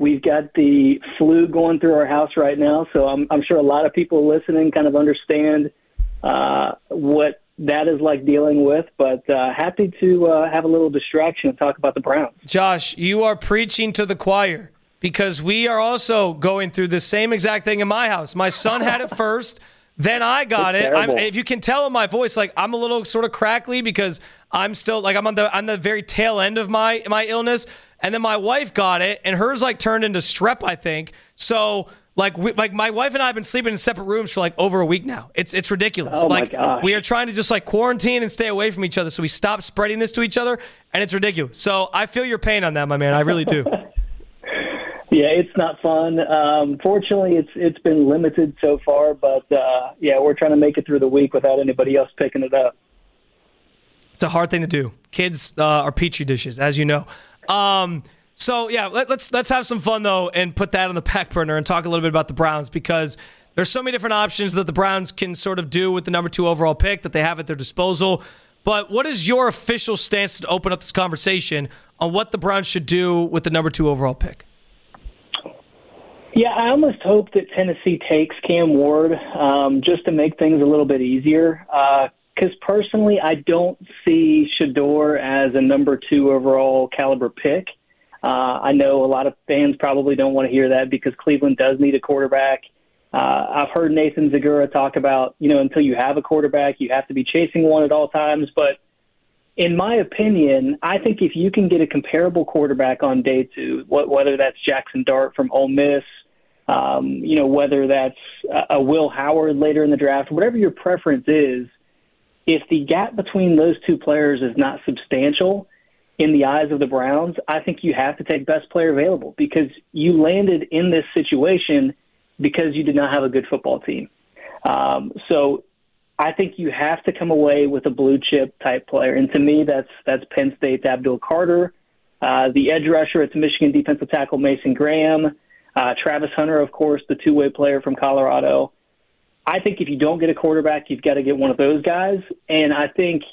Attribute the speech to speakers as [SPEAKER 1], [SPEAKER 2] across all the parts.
[SPEAKER 1] We've got the flu going through our house right now, so I'm sure a lot of people listening kind of understand what that is like dealing with, but happy to have a little distraction and talk about the Browns.
[SPEAKER 2] Josh, you are preaching to the choir because we are also going through the same exact thing in my house. My son had it first. Then I got it. If you can tell in my voice, like I'm a little sort of crackly because I'm still like I'm on the very tail end of my illness. And then my wife got it, and hers like turned into strep, I think. So like my wife and I have been sleeping in separate rooms for like over a week now. It's ridiculous.
[SPEAKER 1] Oh
[SPEAKER 2] like
[SPEAKER 1] my gosh.
[SPEAKER 2] we are trying to just like quarantine and stay away from each other so we stop spreading this to each other, and it's ridiculous. So I feel your pain on that, my man. I really do.
[SPEAKER 1] Yeah, it's not fun. Fortunately, it's been limited so far, but yeah, we're trying to make it through the week without anybody else picking it up.
[SPEAKER 2] It's a hard thing to do. Kids are petri dishes, as you know. So yeah, let's have some fun though, and put that on the back burner and talk a little bit about the Browns, because there's so many different options that the Browns can sort of do with the number 2 overall pick that they have at their disposal. But what is your official stance to open up this conversation on what the Browns should do with the number 2 overall pick?
[SPEAKER 1] Yeah, I almost hope that Tennessee takes Cam Ward just to make things a little bit easier. Because personally, I don't see Shedeur as a number 2 overall caliber pick. I know a lot of fans probably don't want to hear that because Cleveland does need a quarterback. I've heard Nathan Zagura talk about, until you have a quarterback, you have to be chasing one at all times. But in my opinion, I think if you can get a comparable quarterback on day 2, whether that's Jackson Dart from Ole Miss, whether that's a Will Howard later in the draft, whatever your preference is, if the gap between those 2 players is not substantial in the eyes of the Browns, I think you have to take best player available, because you landed in this situation because you did not have a good football team. So I think you have to come away with a blue chip type player. And to me, that's Penn State's Abdul Carter. The edge rusher, it's Michigan defensive tackle Mason Graham. Travis Hunter, of course, the two-way player from Colorado. I think if you don't get a quarterback, you've got to get one of those guys. And I think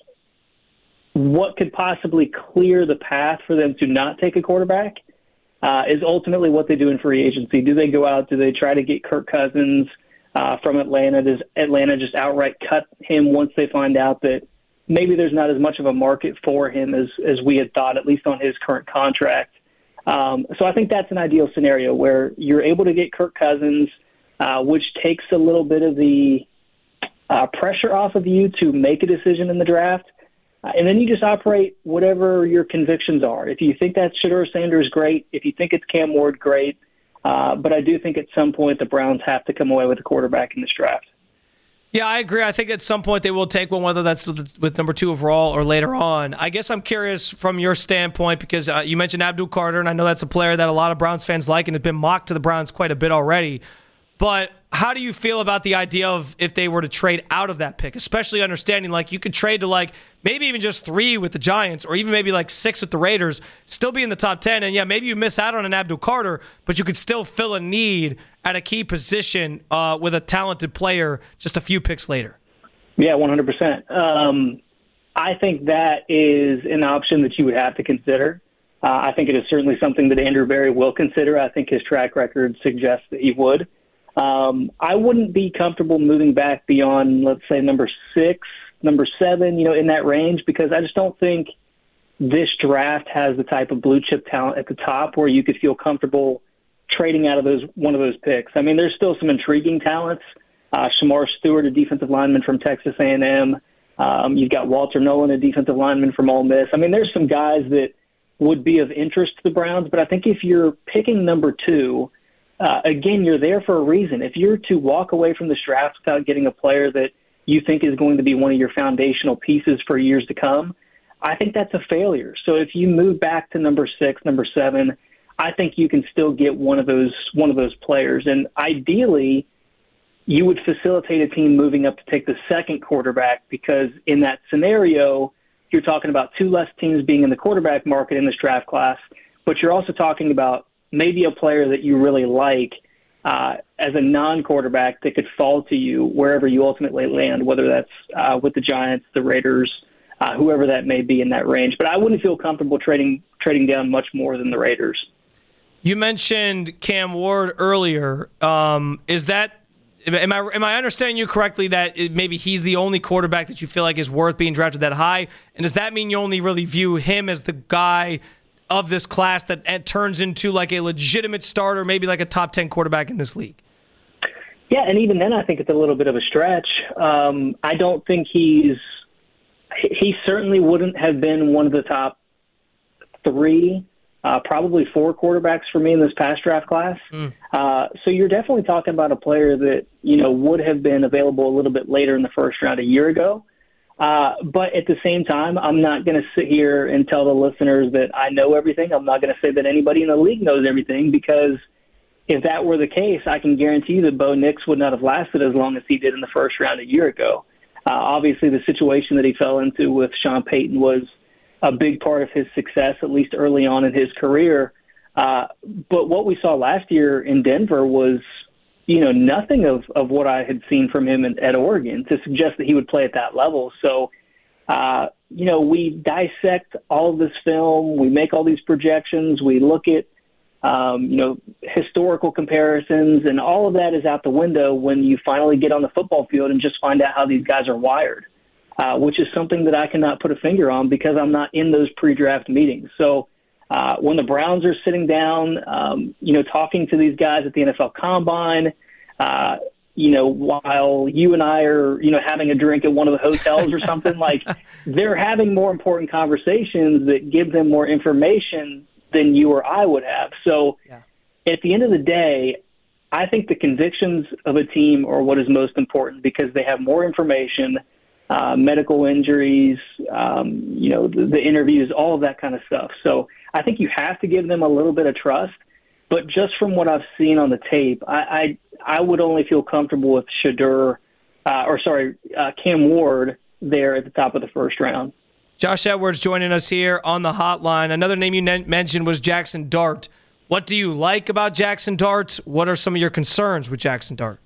[SPEAKER 1] what could possibly clear the path for them to not take a quarterback is ultimately what they do in free agency. Do they go out? Do they try to get Kirk Cousins from Atlanta? Does Atlanta just outright cut him once they find out that maybe there's not as much of a market for him as we had thought, at least on his current contract? So I think that's an ideal scenario where you're able to get Kirk Cousins, which takes a little bit of the pressure off of you to make a decision in the draft. And then you just operate whatever your convictions are. If you think that's Shedeur Sanders, great. If you think it's Cam Ward, great. But I do think at some point the Browns have to come away with a quarterback in this draft.
[SPEAKER 2] Yeah, I agree. I think at some point they will take one, whether that's with number 2 overall or later on. I guess I'm curious from your standpoint, because you mentioned Abdul Carter, and I know that's a player that a lot of Browns fans like and has been mocked to the Browns quite a bit already. But how do you feel about the idea of if they were to trade out of that pick, especially understanding like you could trade to like maybe even just 3 with the Giants or even maybe like 6 with the Raiders, still be in the top 10. And yeah, maybe you miss out on an Abdul Carter, but you could still fill a need at a key position with a talented player just a few picks later.
[SPEAKER 1] Yeah, 100%. I think that is an option that you would have to consider. I think it is certainly something that Andrew Berry will consider. I think his track record suggests that he would. I wouldn't be comfortable moving back beyond, let's say, number 6, number 7, in that range, because I just don't think this draft has the type of blue chip talent at the top where you could feel comfortable trading out of one of those picks. I mean, there's still some intriguing talents. Shamar Stewart, a defensive lineman from Texas A&M. You've got Walter Nolan, a defensive lineman from Ole Miss. I mean, there's some guys that would be of interest to the Browns, but I think if you're picking number 2, again, you're there for a reason. If you're to walk away from this draft without getting a player that you think is going to be one of your foundational pieces for years to come, I think that's a failure. So if you move back to number 6, number 7, I think you can still get one of those players. And ideally, you would facilitate a team moving up to take the second quarterback, because in that scenario, you're talking about 2 less teams being in the quarterback market in this draft class, but you're also talking about maybe a player that you really like as a non-quarterback that could fall to you wherever you ultimately land, whether that's with the Giants, the Raiders, whoever that may be in that range. But I wouldn't feel comfortable trading down much more than the Raiders.
[SPEAKER 2] You mentioned Cam Ward earlier. Is that am I understanding you correctly that maybe he's the only quarterback that you feel like is worth being drafted that high? And does that mean you only really view him as the guy of this class that turns into like a legitimate starter, maybe like a top 10 quarterback in this league?
[SPEAKER 1] Yeah, and even then I think it's a little bit of a stretch. I don't think he certainly wouldn't have been one of the top 3, probably 4 quarterbacks for me in this past draft class. So you're definitely talking about a player that, would have been available a little bit later in the first round a year ago. But at the same time, I'm not going to sit here and tell the listeners that I know everything. I'm not going to say that anybody in the league knows everything, because if that were the case, I can guarantee you that Bo Nix would not have lasted as long as he did in the first round a year ago. Obviously, the situation that he fell into with Sean Payton was a big part of his success, at least early on in his career. But what we saw last year in Denver was, nothing of what I had seen from him at Oregon to suggest that he would play at that level. So, we dissect all of this film. We make all these projections. We look at, historical comparisons, and all of that is out the window when you finally get on the football field and just find out how these guys are wired, which is something that I cannot put a finger on because I'm not in those pre-draft meetings. So when the Browns are sitting down, talking to these guys at the NFL Combine, while you and I are, having a drink at one of the hotels or something, like they're having more important conversations that give them more information than you or I would have. So at the end of the day, I think the convictions of a team are what is most important because they have more information, medical injuries, the interviews, all of that kind of stuff. So I think you have to give them a little bit of trust. But just from what I've seen on the tape, I would only feel comfortable with Cam Ward there at the top of the first round.
[SPEAKER 2] Josh Edwards joining us here on the hotline. Another name you mentioned was Jackson Dart. What do you like about Jackson Dart? What are some of your concerns with Jackson Dart?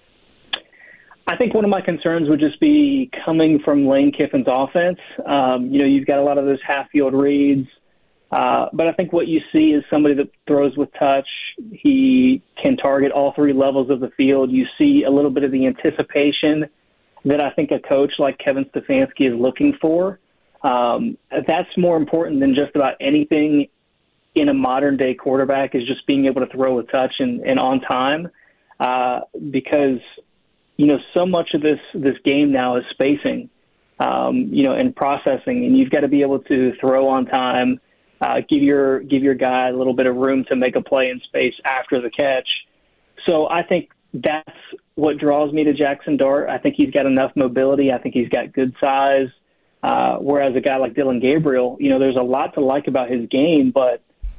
[SPEAKER 1] I think one of my concerns would just be coming from Lane Kiffin's offense. You've got a lot of those half-field reads. But I think what you see is somebody that throws with touch. He can target all 3 levels of the field. You see a little bit of the anticipation that I think a coach like Kevin Stefanski is looking for. That's more important than just about anything in a modern-day quarterback, is just being able to throw with touch and on time. Because, so much of this game now is spacing, and processing, and you've got to be able to throw on time, give your guy a little bit of room to make a play in space after the catch. So I think that's what draws me to Jackson Dart. I think he's got enough mobility. I think he's got good size. Whereas a guy like Dylan Gabriel, there's a lot to like about his game, but,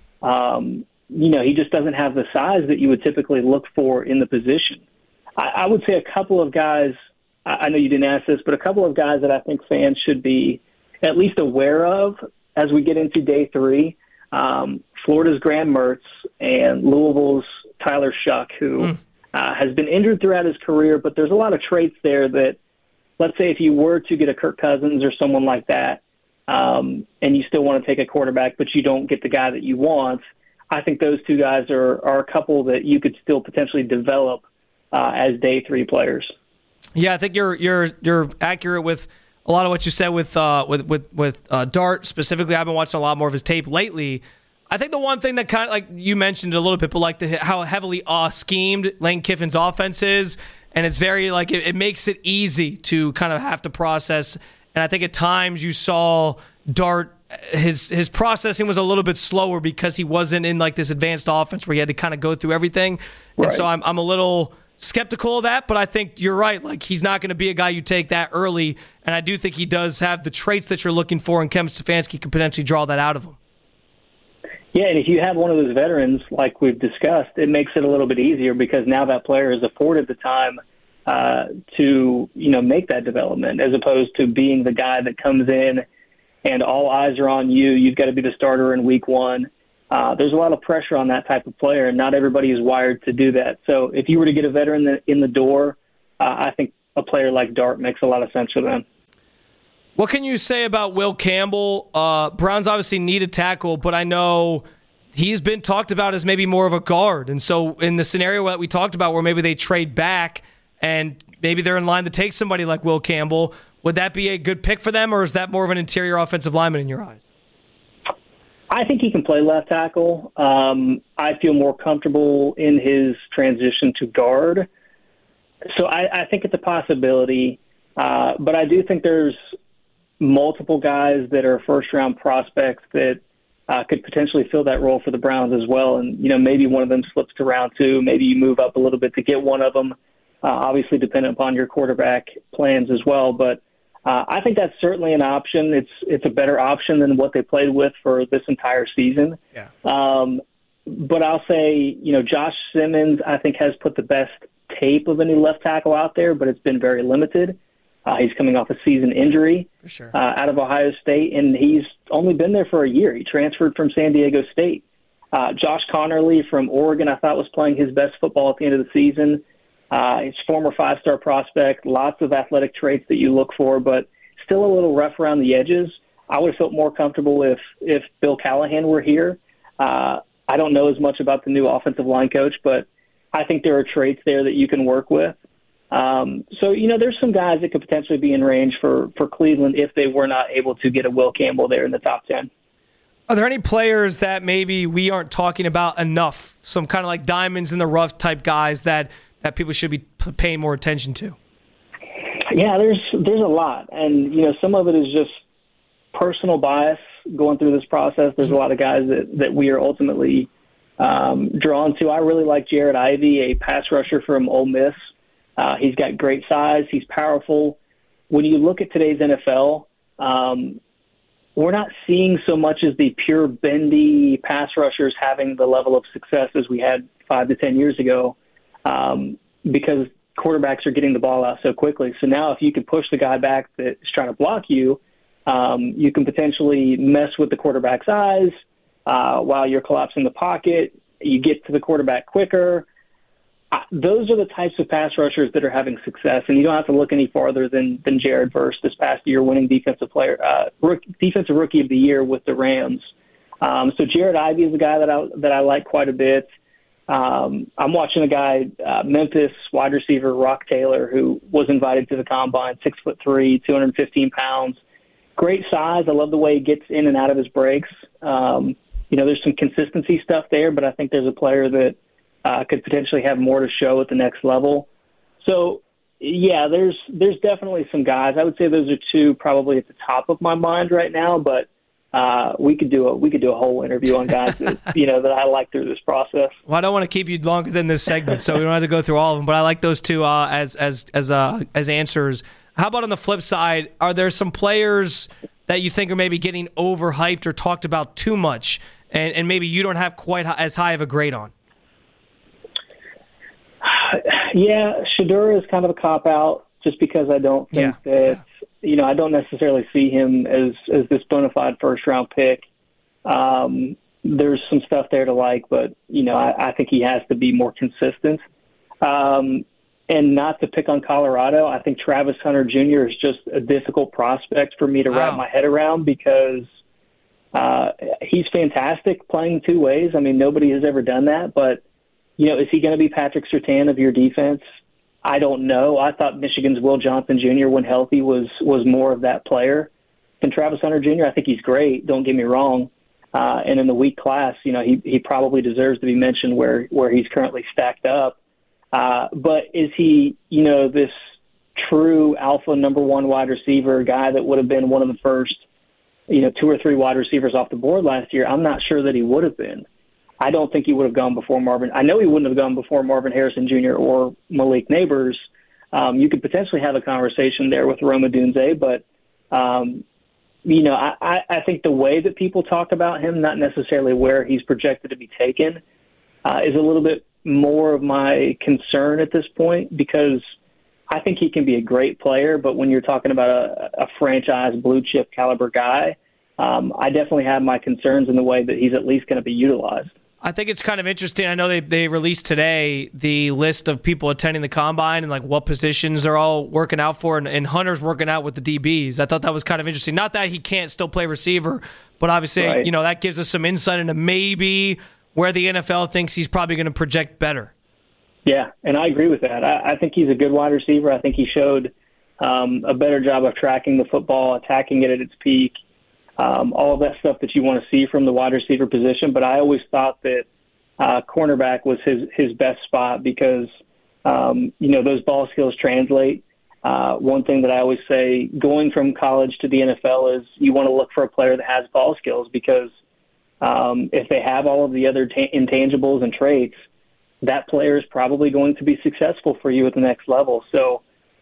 [SPEAKER 1] he just doesn't have the size that you would typically look for in the position. I would say a couple of guys, I know you didn't ask this, but a couple of guys that I think fans should be at least aware of as we get into day 3, Florida's Graham Mertz and Louisville's Tyler Shuck, who has been injured throughout his career, but there's a lot of traits there that, let's say if you were to get a Kirk Cousins or someone like that, and you still want to take a quarterback, but you don't get the guy that you want, I think those 2 guys are a couple that you could still potentially develop as day 3 players.
[SPEAKER 2] Yeah, I think you're accurate with a lot of what you said with Dart specifically. I've been watching a lot more of his tape lately. I think the one thing that kind of, like you mentioned a little bit, but like how heavily schemed Lane Kiffin's offense is, and it's very like it makes it easy to kind of have to process. And I think at times you saw Dart, his processing was a little bit slower because he wasn't in like this advanced offense where he had to kind of go through everything. Right. And so I'm a little skeptical of that, but I think you're right. Like, he's not going to be a guy you take that early, and I do think he does have the traits that you're looking for, and Kevin Stefanski can potentially draw that out of him.
[SPEAKER 1] Yeah, and if you have one of those veterans, like we've discussed, it makes it a little bit easier because now that player is afforded the time to, make that development, as opposed to being the guy that comes in and all eyes are on you. You've got to be the starter in week 1. There's a lot of pressure on that type of player, and not everybody is wired to do that. So if you were to get a veteran in the door, I think a player like Dart makes a lot of sense for them.
[SPEAKER 2] What can you say about Will Campbell? Browns obviously need a tackle, but I know he's been talked about as maybe more of a guard. And so in the scenario that we talked about where maybe they trade back and maybe they're in line to take somebody like Will Campbell, would that be a good pick for them, or is that more of an interior offensive lineman in your eyes?
[SPEAKER 1] I think he can play left tackle. I feel more comfortable in his transition to guard. So I think it's a possibility. But I do think there's multiple guys that are first-round prospects that could potentially fill that role for the Browns as well. And, maybe one of them slips to round 2. Maybe you move up a little bit to get one of them, obviously dependent upon your quarterback plans as well. But I think that's certainly an option. It's a better option than what they played with for this entire season.
[SPEAKER 2] Yeah.
[SPEAKER 1] But I'll say, Josh Simmons, I think, has put the best tape of any left tackle out there, but it's been very limited. He's coming off a season injury
[SPEAKER 2] for sure.
[SPEAKER 1] Out of Ohio State, and he's only been there for a year. He transferred from San Diego State. Josh Connerly from Oregon, I thought, was playing his best football at the end of the season. He's a former 5-star prospect, lots of athletic traits that you look for, but still a little rough around the edges. I would have felt more comfortable if Bill Callahan were here. I don't know as much about the new offensive line coach, but I think there are traits there that you can work with. So, there's some guys that could potentially be in range for Cleveland if they were not able to get a Will Campbell there in the top 10.
[SPEAKER 2] Are there any players that maybe we aren't talking about enough, some kind of like diamonds in the rough type guys that people should be paying more attention to?
[SPEAKER 1] Yeah, there's a lot. And, some of it is just personal bias going through this process. There's a lot of guys that we are ultimately drawn to. I really like Jared Ivey, a pass rusher from Ole Miss. He's got great size. He's powerful. When you look at today's NFL, we're not seeing so much as the pure bendy pass rushers having the level of success as we had 5 to 10 years ago because quarterbacks are getting the ball out so quickly. So now if you can push the guy back that's trying to block you, you can potentially mess with the quarterback's eyes while you're collapsing the pocket. You get to the quarterback quicker. Those are the types of pass rushers that are having success, and you don't have to look any farther than Jared Verse this past year, winning defensive rookie of the year with the Rams. So Jared Ivey is a guy that I like quite a bit. I'm watching a guy, Memphis wide receiver Rock Taylor, who was invited to the combine, 6'3", 215 pounds, great size. I love the way he gets in and out of his breaks. There's some consistency stuff there, but I think there's a player that could potentially have more to show at the next level. So, yeah, there's definitely some guys. I would say those are two probably at the top of my mind right now, but we could do a whole interview on guys that that I like through this process.
[SPEAKER 2] Well, I don't want to keep you longer than this segment, so we don't have to go through all of them. But I like those two as answers. How about on the flip side? Are there some players that you think are maybe getting overhyped or talked about too much, and maybe you don't have quite as high of a grade on?
[SPEAKER 1] Yeah, Shedeur is kind of a cop-out just because I don't think that I don't necessarily see him as this bona fide first-round pick. There's some stuff there to like, but, I think he has to be more consistent. And not to pick on Colorado, I think Travis Hunter Jr. is just a difficult prospect for me to wrap my head around because he's fantastic playing two ways. I mean, nobody has ever done that, but, is he going to be Patrick Surtain of your defense? I don't know. I thought Michigan's Will Johnson Jr., when healthy, was more of that player than Travis Hunter Jr. I think he's great, don't get me wrong. And in the weak class, he probably deserves to be mentioned where he's currently stacked up. But is he, this true alpha number one wide receiver guy that would have been one of the first, 2 or 3 wide receivers off the board last year? I'm not sure that he would have been. I don't think he would have gone before Marvin. I know he wouldn't have gone before Marvin Harrison Jr. or Malik Neighbors. You could potentially have a conversation there with Rome Odunze, but, I think the way that people talk about him, not necessarily where he's projected to be taken, is a little bit more of my concern at this point because I think he can be a great player, but when you're talking about a franchise blue chip caliber guy, I definitely have my concerns in the way that he's at least going to be utilized.
[SPEAKER 2] I think it's kind of interesting. I know they released today the list of people attending the combine and like what positions they're all working out for, and Hunter's working out with the DBs. I thought that was kind of interesting. Not that he can't still play receiver, but obviously,
[SPEAKER 1] right.
[SPEAKER 2] That gives us some insight into maybe where the NFL thinks he's probably going to project better.
[SPEAKER 1] Yeah, and I agree with that. I think he's a good wide receiver. I think he showed a better job of tracking the football, attacking it at its peak, all of that stuff that you want to see from the wide receiver position. But I always thought that cornerback was his best spot because, those ball skills translate. One thing that I always say, going from college to the NFL is you want to look for a player that has ball skills because if they have all of the other intangibles and traits, that player is probably going to be successful for you at the next level. So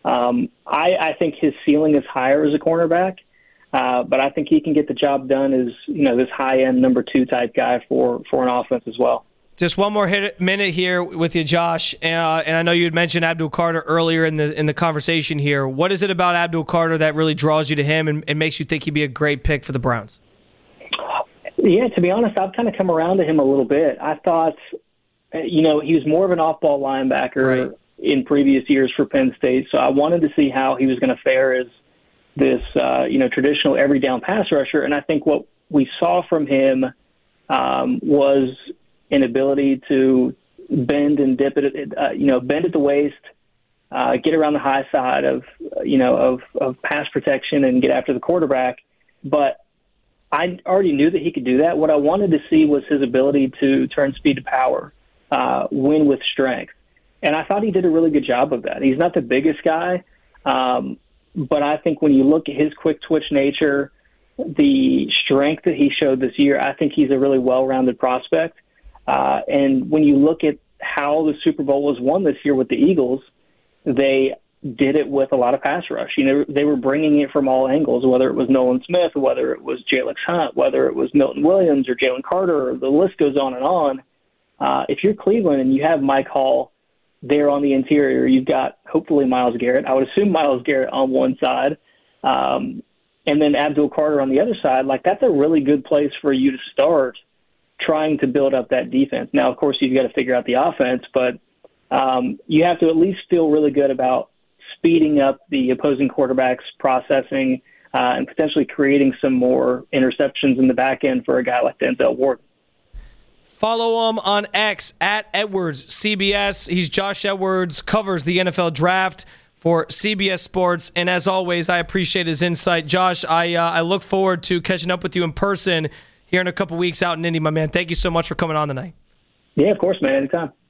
[SPEAKER 1] I think his ceiling is higher as a cornerback, but I think he can get the job done as this high-end number 2 type guy for an offense as well.
[SPEAKER 2] Just one more minute here with you, Josh, and I know you had mentioned Abdul Carter earlier in the conversation here. What is it about Abdul Carter that really draws you to him and makes you think he'd be a great pick for the Browns?
[SPEAKER 1] Yeah, to be honest, I've kind of come around to him a little bit. I thought, he was more of an off-ball linebacker in previous years for Penn State, so I wanted to see how he was going to fare as this, traditional every down pass rusher. And I think what we saw from him was an ability to bend and dip it, bend at the waist, get around the high side of pass protection and get after the quarterback. But I already knew that he could do that. What I wanted to see was his ability to turn speed to power, win with strength. And I thought he did a really good job of that. He's not the biggest guy, but I think when you look at his quick twitch nature, the strength that he showed this year, I think he's a really well-rounded prospect. And when you look at how the Super Bowl was won this year with the Eagles, they did it with a lot of pass rush. They were bringing it from all angles, whether it was Nolan Smith, whether it was Jalen Hunt, whether it was Milton Williams or Jalen Carter, or the list goes on and on. If you're Cleveland and you have Mike Hall there on the interior, you've got hopefully Myles Garrett. I would assume Myles Garrett on one side, and then Abdul Carter on the other side. Like, that's a really good place for you to start trying to build up that defense. Now, of course, you've got to figure out the offense, but you have to at least feel really good about speeding up the opposing quarterback's processing and potentially creating some more interceptions in the back end for a guy like Denzel Ward.
[SPEAKER 2] Follow him on X at Edwards CBS. He's Josh Edwards, covers the NFL draft for CBS Sports. And as always, I appreciate his insight. Josh, I look forward to catching up with you in person here in a couple weeks out in Indy, my man. Thank you so much for coming on tonight.
[SPEAKER 1] Yeah, of course, man. Anytime.